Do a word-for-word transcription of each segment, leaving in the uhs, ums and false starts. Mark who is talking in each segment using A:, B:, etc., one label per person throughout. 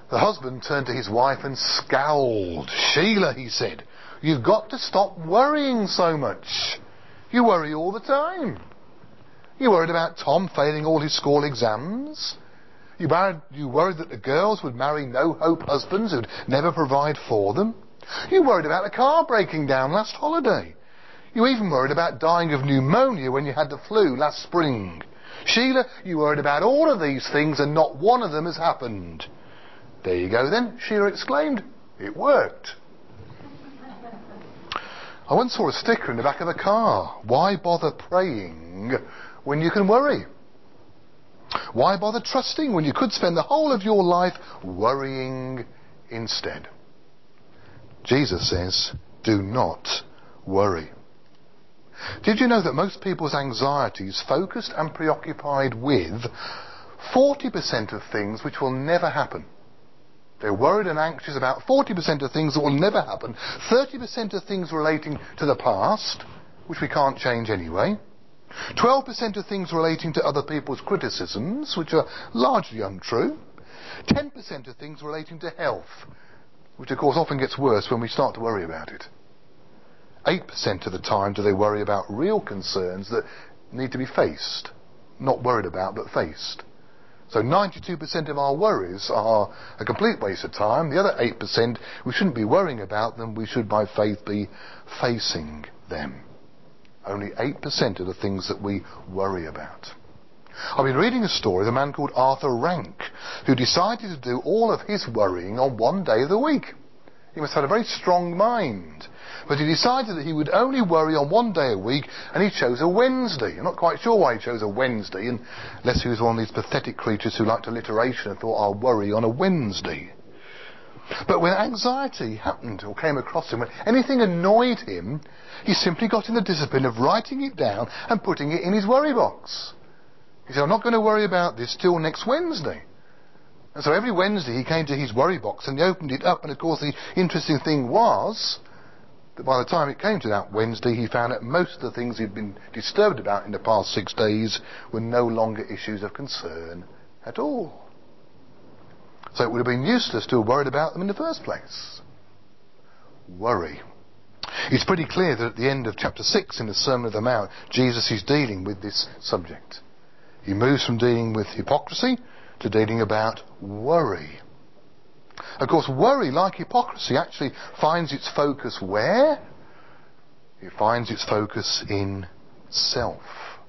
A: The husband turned to his wife and scowled. "Sheila," he said, "you've got to stop worrying so much. You worry all the time. You worried about Tom failing all his school exams. You worried, you worried that the girls would marry no-hope husbands who'd never provide for them. You worried about the car breaking down last holiday. You even worried about dying of pneumonia when you had the flu last spring. Sheila, you worried about all of these things and not one of them has happened." "There you go then," Sheila exclaimed. "It worked." I once saw a sticker in the back of a car. Why bother praying when you can worry? Why bother trusting when you could spend the whole of your life worrying instead? Jesus says, do not worry. Did you know that most people's anxiety is focused and preoccupied with forty percent of things which will never happen? They're worried and anxious about forty percent of things that will never happen, thirty percent of things relating to the past, which we can't change anyway, twelve percent of things relating to other people's criticisms, which are largely untrue, ten percent of things relating to health, which of course often gets worse when we start to worry about it. eight percent of the time do they worry about real concerns that need to be faced, not worried about but faced. So ninety-two percent of our worries are a complete waste of time. The other eight percent, we shouldn't be worrying about them, we should by faith be facing them. Only eight percent of the things that we worry about. I've been reading a story of a man called Arthur Rank, who decided to do all of his worrying on one day of the week. He must have had a very strong mind. But he decided that he would only worry on one day a week, and he chose a Wednesday. I'm not quite sure why he chose a Wednesday, unless he was one of these pathetic creatures who liked alliteration and thought, I'll worry on a Wednesday. But when anxiety happened or came across him, when anything annoyed him, he simply got in the discipline of writing it down and putting it in his worry box. He said, I'm not going to worry about this till next Wednesday. And so every Wednesday he came to his worry box and he opened it up, and of course the interesting thing was that by the time it came to that Wednesday, he found that most of the things he'd been disturbed about in the past six days were no longer issues of concern at all. So it would have been useless to have worried about them in the first place. Worry. It's pretty clear that at the end of chapter six in the Sermon on the Mount, Jesus is dealing with this subject. He moves from dealing with hypocrisy to dealing about worry. Of course, worry, like hypocrisy, actually finds its focus where? It finds its focus in self.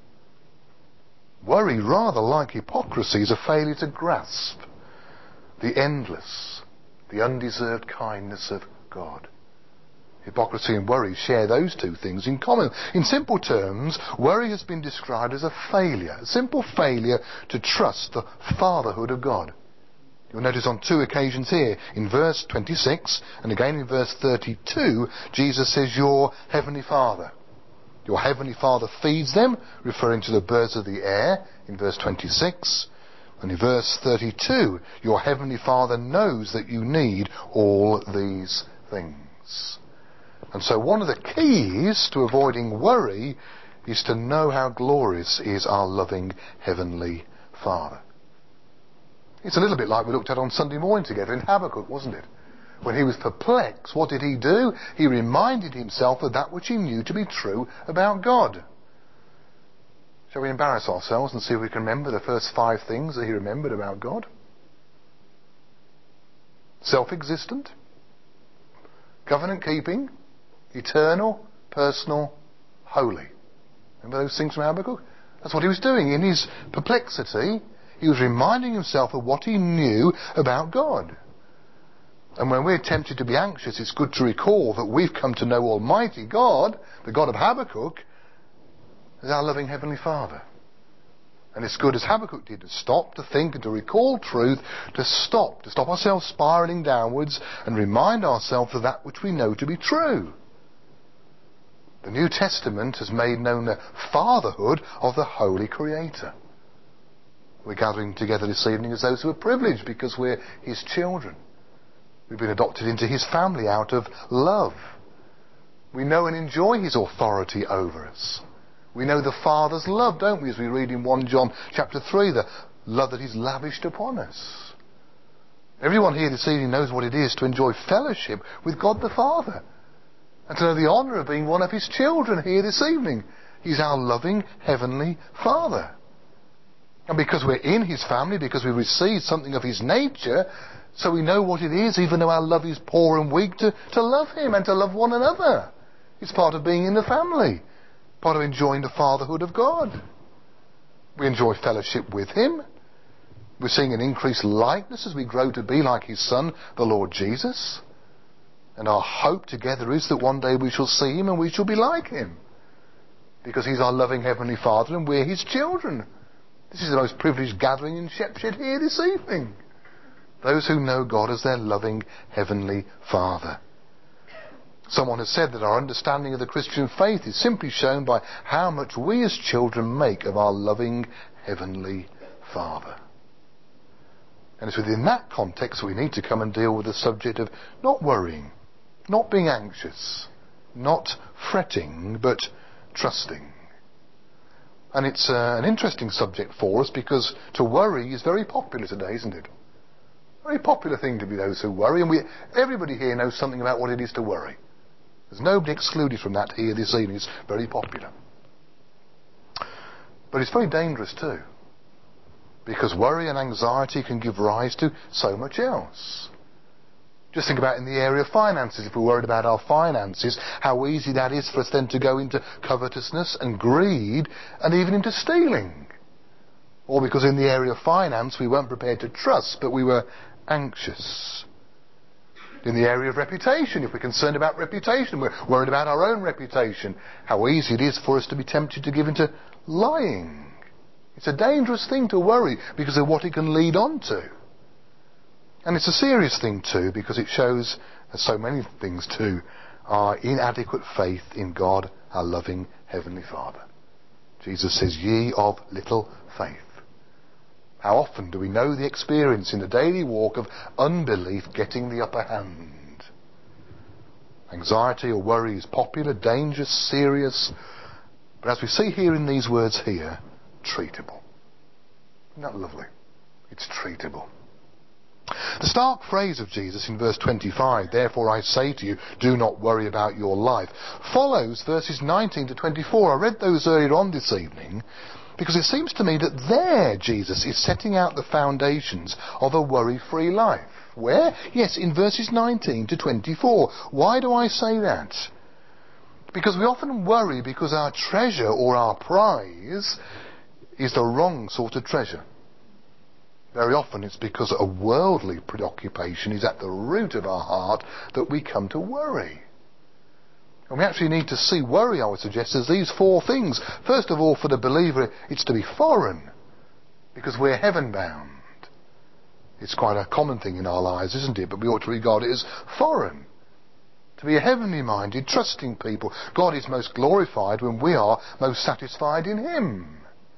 A: Worry, rather like hypocrisy, is a failure to grasp the endless, the undeserved kindness of God. Hypocrisy and worry share those two things in common. In simple terms, worry has been described as a failure, a simple failure to trust the fatherhood of God. You'll notice on two occasions here, in verse twenty-six and again in verse thirty-two, Jesus says, your heavenly Father. Your heavenly Father feeds them, referring to the birds of the air in verse twenty-six. And in verse thirty-two, your heavenly Father knows that you need all these things. And so one of the keys to avoiding worry is to know how glorious is our loving heavenly Father. It's a little bit like we looked at on Sunday morning together in Habakkuk, wasn't it? When he was perplexed, what did he do? He reminded himself of that which he knew to be true about God. Shall we embarrass ourselves and see if we can remember the first five things that he remembered about God? Self-existent, covenant-keeping, eternal, personal, holy. Remember those things from Habakkuk? That's what he was doing. In his perplexity, he was reminding himself of what he knew about God. And when we're tempted to be anxious, it's good to recall that we've come to know Almighty God, the God of Habakkuk, as our loving Heavenly Father. And it's good, as Habakkuk did, to stop, to think and to recall truth, to stop, to stop ourselves spiralling downwards and remind ourselves of that which we know to be true. The New Testament has made known the fatherhood of the Holy Creator. We're gathering together this evening as those who are privileged because we're his children. We've been adopted into his family out of love. We know and enjoy his authority over us. We know the Father's love, don't we, as we read in First John chapter three, the love that he's lavished upon us. Everyone here this evening knows what it is to enjoy fellowship with God the Father, and to know the honour of being one of his children here this evening. He's our loving Heavenly Father. And because we're in his family, because we receive something of his nature, so we know what it is, even though our love is poor and weak, to, to love him and to love one another. It's part of being in the family, part of enjoying the fatherhood of God. We enjoy fellowship with him. We're seeing an increased likeness as we grow to be like his Son, the Lord Jesus. And our hope together is that one day we shall see him and we shall be like him, because he's our loving Heavenly Father and we're his children. This is the most privileged gathering in Shepshed here this evening. Those who know God as their loving Heavenly Father. Someone has said that our understanding of the Christian faith is simply shown by how much we as children make of our loving Heavenly Father. And it's within that context we need to come and deal with the subject of not worrying, not being anxious, not fretting, but trusting. And it's uh, an interesting subject for us, because to worry is very popular today, isn't it? Very popular thing to be those who worry, and we, everybody here knows something about what it is to worry. There's nobody excluded from that here this evening. It's very popular. But it's very dangerous too, because worry and anxiety can give rise to so much else. Just think about in the area of finances. If we're worried about our finances, how easy that is for us then to go into covetousness and greed and even into stealing. Or because in the area of finance we weren't prepared to trust, but we were anxious. In the area of reputation, if we're concerned about reputation, we're worried about our own reputation, how easy it is for us to be tempted to give into lying. It's a dangerous thing to worry because of what it can lead on to. And it's a serious thing too, because it shows, as so many things too, our inadequate faith in God, our loving Heavenly Father. Jesus says, ye of little faith. How often do we know the experience in the daily walk of unbelief getting the upper hand? Anxiety or worry is popular, dangerous, serious, but as we see here in these words here, treatable. Isn't that lovely? It's treatable. The stark phrase of Jesus in verse twenty-five, therefore I say to you, do not worry about your life, follows verses nineteen to twenty-four. I read those earlier on this evening, because it seems to me that there Jesus is setting out the foundations of a worry-free life. Where? Yes, in verses nineteen to twenty-four. Why do I say that? Because we often worry because our treasure or our prize is the wrong sort of treasure. Very often it's because a worldly preoccupation is at the root of our heart that we come to worry. And we actually need to see worry, I would suggest, as these four things. First of all, for the believer, it's to be foreign, because we're heaven-bound. It's quite a common thing in our lives, isn't it? But we ought to regard it as foreign. To be a heavenly-minded, trusting people. God is most glorified when we are most satisfied in him.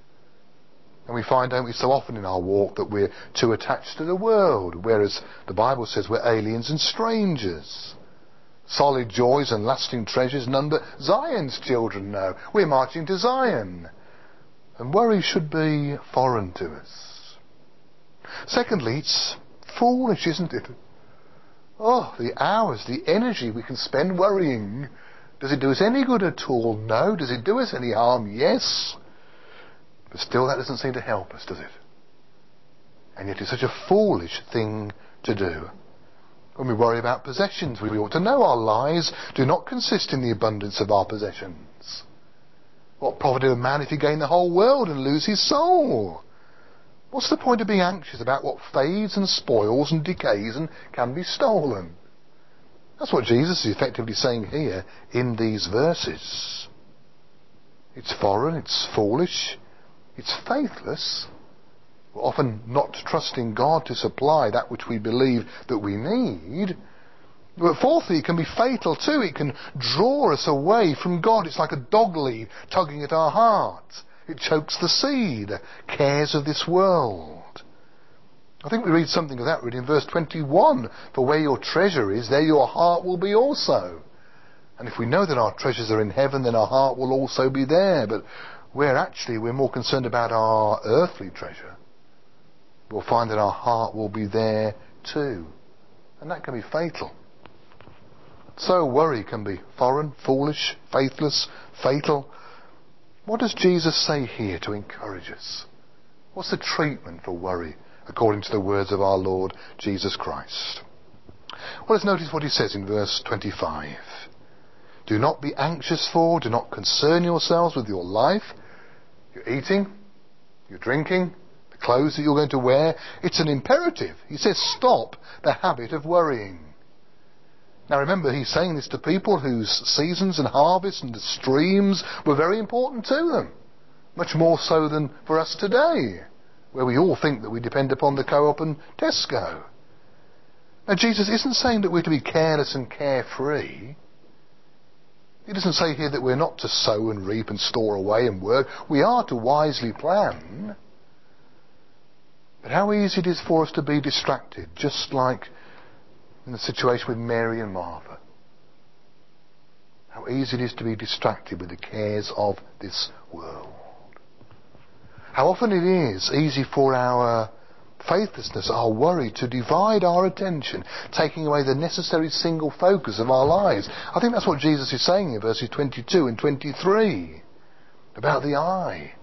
A: And we find, don't we, so often in our walk that we're too attached to the world, whereas the Bible says we're aliens and strangers. Solid joys and lasting treasures none but Zion's children know. We're marching to Zion. And worry should be foreign to us. Secondly, it's foolish, isn't it? Oh, the hours, the energy we can spend worrying. Does it do us any good at all? No. Does it do us any harm? Yes. But still that doesn't seem to help us, does it? And yet it's such a foolish thing to do. When we worry about possessions, we ought to know our lives do not consist in the abundance of our possessions. What profit of a man if he gain the whole world and lose his soul? What's the point of being anxious about what fades and spoils and decays and can be stolen? That's what Jesus is effectively saying here in these verses. It's foreign, it's foolish, it's faithless. We're often not trusting God to supply that which we believe that we need. But fourthly, it can be fatal too. It can draw us away from God. It's like a dog lead tugging at our heart. It chokes the seed, cares of this world. I think we read something of that really in verse twenty-one. For where your treasure is, there your heart will be also. And if we know that our treasures are in heaven, then our heart will also be there. But where actually we're more concerned about our earthly treasure, we'll find that our heart will be there too. And that can be fatal. So worry can be foreign, foolish, faithless, fatal. What does Jesus say here to encourage us? What's the treatment for worry according to the words of our Lord Jesus Christ? Well, let's notice what he says in verse twenty-five. Do not be anxious for, do not concern yourselves with your life. You're eating, you're drinking, the clothes that you're going to wear. It's an imperative. He says stop the habit of worrying. Now remember, he's saying this to people whose seasons and harvests and streams were very important to them. Much more so than for us today, where we all think that we depend upon the Co-op and Tesco. Now Jesus isn't saying that we're to be careless and carefree. He doesn't say here that we're not to sow and reap and store away and work. We are to wisely plan. But how easy it is for us to be distracted, just like in the situation with Mary and Martha. How easy it is to be distracted with the cares of this world. How often it is easy for our faithlessness, our worry, to divide our attention, taking away the necessary single focus of our lives. I think that's what Jesus is saying in verses twenty-two and twenty-three about the eye.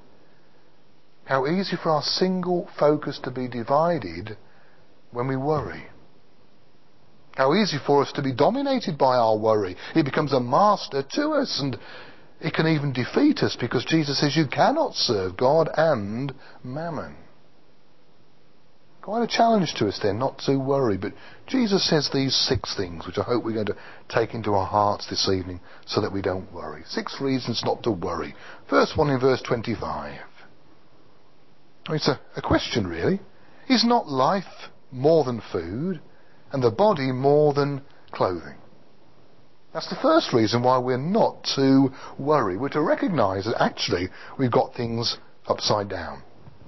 A: How easy for our single focus to be divided when we worry. How easy for us to be dominated by our worry. It becomes a master to us, and it can even defeat us, because Jesus says you cannot serve God and mammon. Quite a challenge to us then, not to worry. But Jesus says these six things, which I hope we're going to take into our hearts this evening so that we don't worry. Six reasons not to worry. First one in verse twenty-five. It's a, a question really. Is not life more than food, and the body more than clothing? That's the first reason why we're not to worry. We're to recognise that actually we've got things upside down.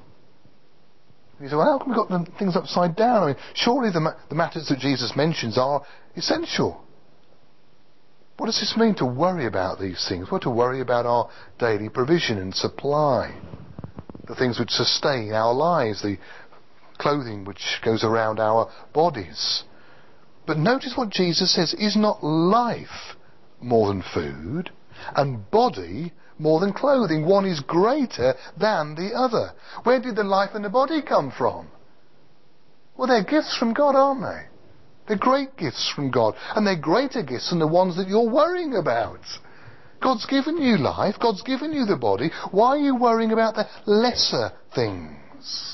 A: You say, well, how come we've got the things upside down? I mean, surely the, ma- the matters that Jesus mentions are essential. What does this mean to worry about these things? We're to worry about our daily provision and supply, the things which sustain our lives, the clothing which goes around our bodies. But notice what Jesus says, is not life more than food, and body more than clothing? One is greater than the other. Where did the life and the body come from? Well, they're gifts from God, aren't they? They're great gifts from God, and they're greater gifts than the ones that you're worrying about. God's given you life, God's given you the body. Why are you worrying about the lesser things?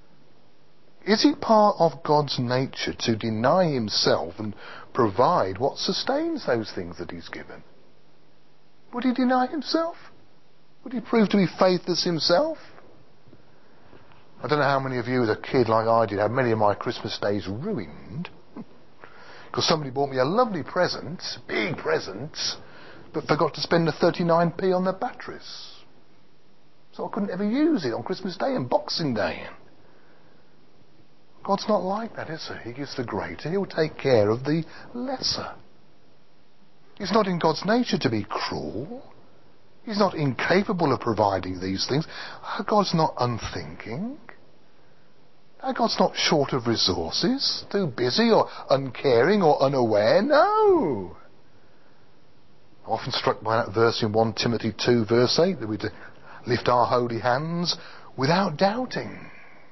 A: Is it part of God's nature to deny himself and provide what sustains those things that he's given? Would he deny himself? Would he prove to be faithless himself? I don't know how many of you as a kid like I did had many of my Christmas days ruined because somebody bought me a lovely present, big present, but forgot to spend the thirty-nine p on the batteries. So I couldn't ever use it on Christmas Day and Boxing Day. God's not like that, is he? He gives the greater. He'll take care of the lesser. It's not in God's nature to be cruel. He's not incapable of providing these things. God's not unthinking. God's not short of resources, too busy or uncaring or unaware. No. I'm often struck by that verse in First Timothy two verse eight, that we're to lift our holy hands without doubting.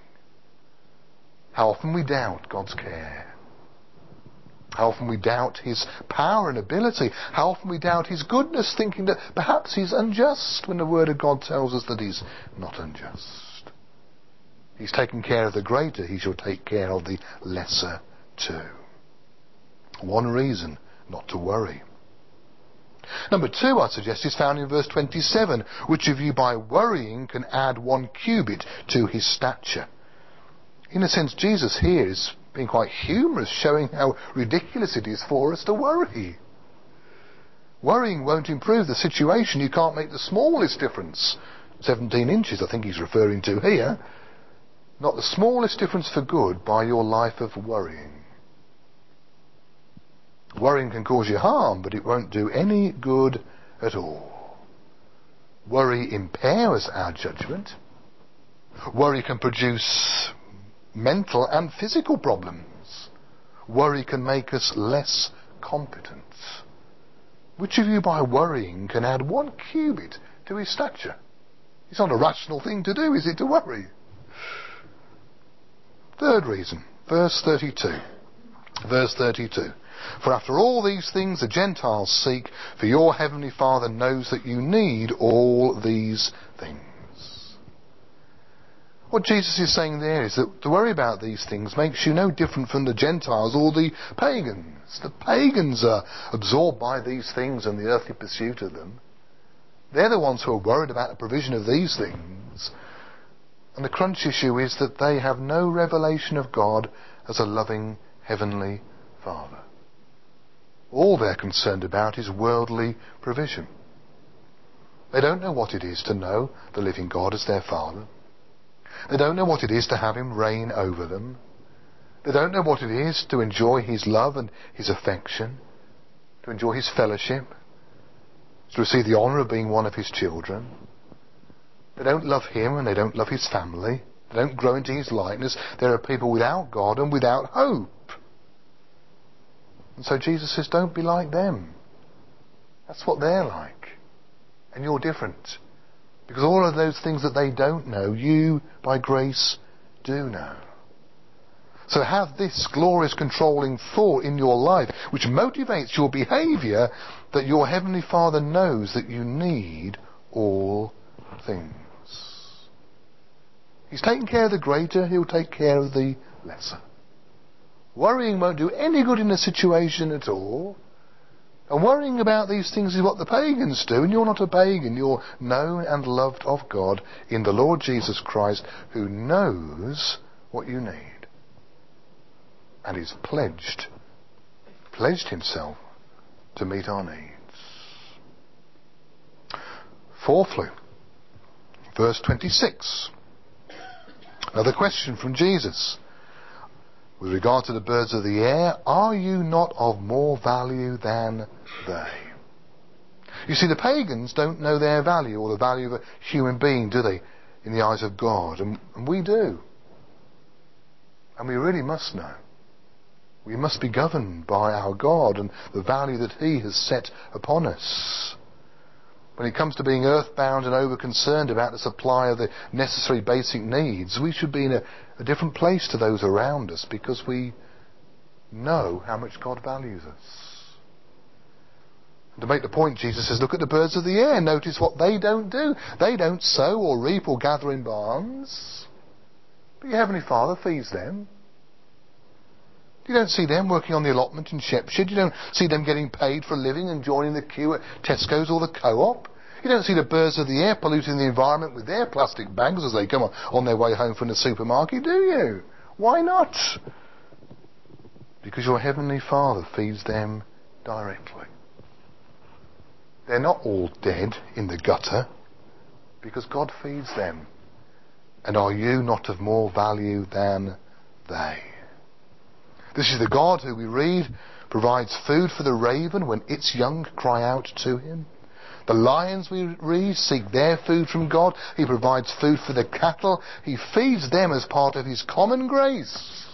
A: How often we doubt God's care. How often we doubt his power and ability. How often we doubt his goodness, thinking that perhaps he's unjust, when the word of God tells us that he's not unjust. He's taken care of the greater, he shall take care of the lesser too. One reason not to worry. Number two, I suggest, is found in verse twenty-seven. Which of you by worrying can add one cubit to his stature? In a sense, Jesus here is being quite humorous, showing how ridiculous it is for us to worry. Worrying won't improve the situation. You can't make the smallest difference. seventeen inches, I think he's referring to here. Not the smallest difference for good by your life of worrying. Worrying can cause you harm, but it won't do any good at all. Worry impairs our judgment. Worry can produce mental and physical problems. worry can make us less competent. Which of you by worrying can add one cubit to his stature? It's not a rational thing to do, is it, to worry? Third reason, verse thirty-two. Verse thirty-two. For after all these things the Gentiles seek, for your heavenly Father knows that you need all these things. What Jesus is saying there is that to worry about these things makes you no different from the Gentiles or the pagans. The pagans are absorbed by these things and the earthly pursuit of them. They're the ones who are worried about the provision of these things. And the crunch issue is that they have no revelation of God as a loving heavenly Father. All they're concerned about is worldly provision. They don't know what it is to know the living God as their Father. They don't know what it is to have him reign over them. They don't know what it is to enjoy his love and his affection, to enjoy his fellowship, to receive the honour of being one of his children. They don't love him and they don't love his family. They don't grow into his likeness. There are people without God and without hope. And so Jesus says, don't be like them. That's what they're like. And you're different. Because all of those things that they don't know, you, by grace, do know. So have this glorious controlling thought in your life, which motivates your behaviour, that your Heavenly Father knows that you need all things. He's taking care of the greater, he'll take care of the lesser. Worrying won't do any good in the situation at all. And worrying about these things is what the pagans do, and you're not a pagan. You're known and loved of God in the Lord Jesus Christ, who knows what you need. And is pledged, pledged himself to meet our needs. Fourthly, verse twenty-six. Another question from Jesus. With regard to the birds of the air, are you not of more value than they? You see, the pagans don't know their value or the value of a human being, do they, in the eyes of God? And, and we do. And we really must know. We must be governed by our God and the value that he has set upon us. When it comes to being earthbound and over-concerned about the supply of the necessary basic needs, we should be in a, a different place to those around us because we know how much God values us. And to make the point, Jesus says, look at the birds of the air. Notice what they don't do. They don't sow or reap or gather in barns. But your Heavenly Father feeds them. You don't see them working on the allotment in Shepshed. You don't see them getting paid for a living and joining the queue at Tesco's or the Co-op. You don't see the birds of the air polluting the environment with their plastic bags as they come on, on their way home from the supermarket, do you? Why not? Because your Heavenly Father feeds them directly. They're not all dead in the gutter because God feeds them. And are you not of more value than they? This is the God who we read provides food for the raven when its young cry out to him. The lions, we read, seek their food from God. He provides food for the cattle. He feeds them as part of his common grace.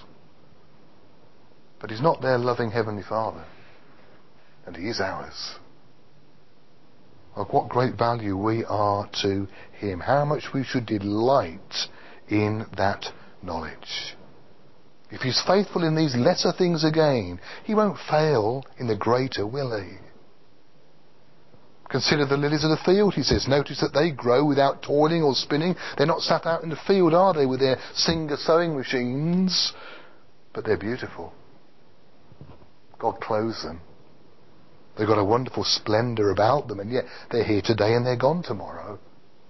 A: But he's not their loving Heavenly Father. And he is ours. Of what great value we are to him. How much we should delight in that knowledge. If he's faithful in these lesser things again, he won't fail in the greater, will he? Consider the lilies of the field, he says. Notice that they grow without toiling or spinning. They're not sat out in the field, are they, with their Singer sewing machines? But they're beautiful. God clothes them. They've got a wonderful splendour about them, and yet they're here today and they're gone tomorrow.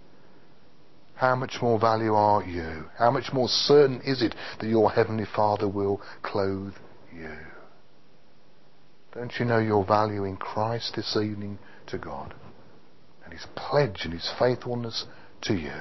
A: How much more value are you? How much more certain is it that your Heavenly Father will clothe you? Don't you know your value in Christ this evening to God? And his pledge and his faithfulness to you.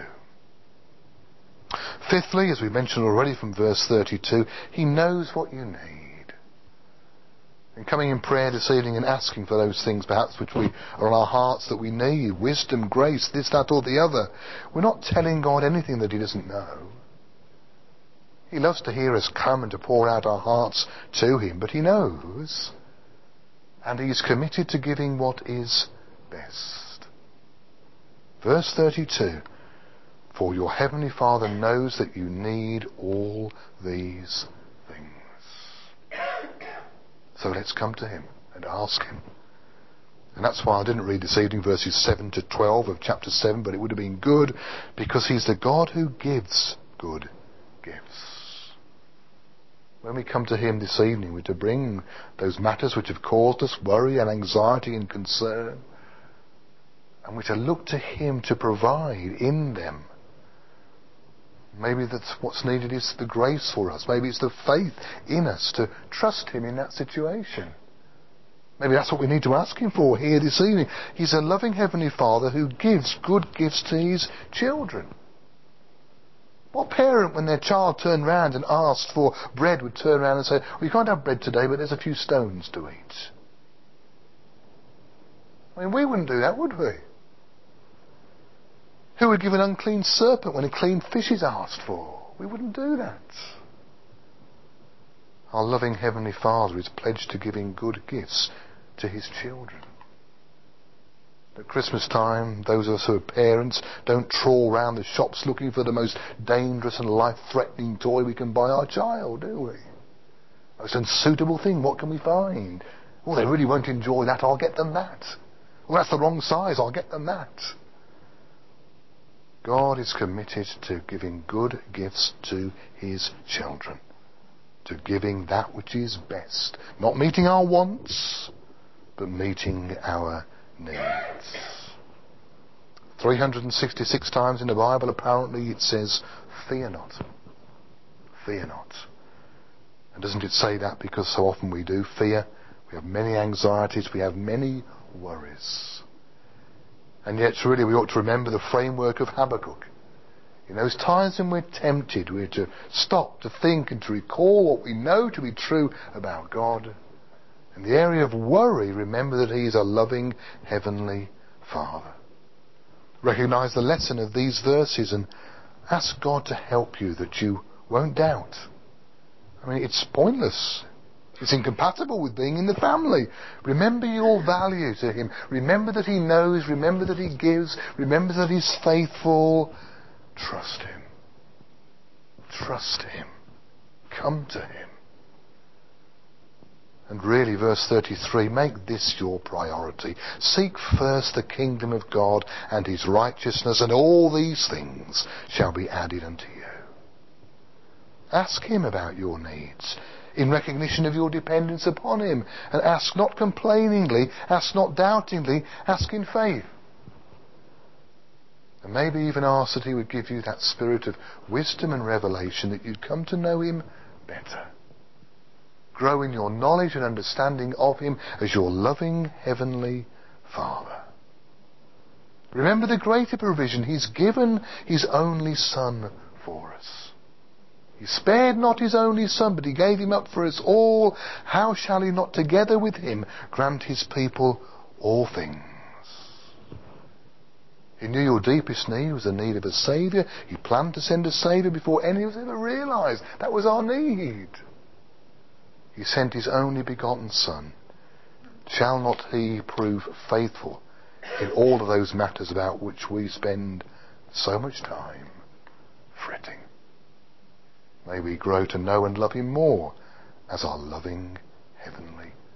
A: Fifthly, as we mentioned already from verse thirty-two, he knows what you need. And coming in prayer this evening and asking for those things perhaps which we are on our hearts that we need, wisdom, grace, this, that or the other, we're not telling God anything that he doesn't know. He loves to hear us come and to pour out our hearts to him, but he knows, and he's committed to giving what is best. Verse thirty-two, for your heavenly Father knows that you need all these things. So let's come to him and ask him. And that's why I didn't read this evening verses seven to twelve of chapter seven, but it would have been good, because he's the God who gives good gifts. When we come to him this evening, we're to bring those matters which have caused us worry and anxiety and concern, and we're to look to him to provide in them. Maybe that's what's needed is the grace for us. Maybe it's the faith in us to trust him in that situation. Maybe that's what we need to ask him for here this evening. He's a loving heavenly Father who gives good gifts to his children. What parent, when their child turned round and asked for bread, would turn around and say, well, you can't have bread today, but there's a few stones to eat? I mean, we wouldn't do that, would we? Who would give an unclean serpent when a clean fish is asked for? We wouldn't do that. Our loving heavenly Father is pledged to giving good gifts to his children. At Christmas time, those of us who are parents don't trawl round the shops looking for the most dangerous and life-threatening toy we can buy our child, do we? Most unsuitable thing, what can we find? Oh, they really won't enjoy that, I'll get them that. Well, that's the wrong size, I'll get them that. God is committed to giving good gifts to his children, to giving that which is best, not meeting our wants, but meeting our needs. three hundred sixty-six times in the Bible, apparently, it says, fear not. Fear not. And doesn't it say that because so often we do fear? We have many anxieties, we have many worries. And yet, really, we ought to remember the framework of Habakkuk. In those times when we're tempted, we're to stop, to think, and to recall what we know to be true about God. In the area of worry, remember that he is a loving heavenly Father. Recognise the lesson of these verses and ask God to help you that you won't doubt. I mean, it's pointless. It's incompatible with being in the family. Remember your value to him. Remember that he knows. Remember that he gives. Remember that he's faithful. Trust him. Trust him. Come to him. And really, verse thirty-three, make this your priority. Seek first the kingdom of God and his righteousness, and all these things shall be added unto you. Ask him about your needs in recognition of your dependence upon him, and ask not complainingly, ask not doubtingly, ask in faith. And maybe even ask that he would give you that spirit of wisdom and revelation, that you'd come to know him better. Grow in your knowledge and understanding of him as your loving heavenly Father. Remember the greater provision. He's given his only Son for us. He spared not his only Son, but he gave him up for us all. How shall he not together with him grant his people all things? He knew your deepest need was the need of a Saviour. He planned to send a Saviour before any of us ever realised that was our need. He sent his only begotten Son. Shall not he prove faithful in all of those matters about which we spend so much time fretting? May we grow to know and love him more as our loving heavenly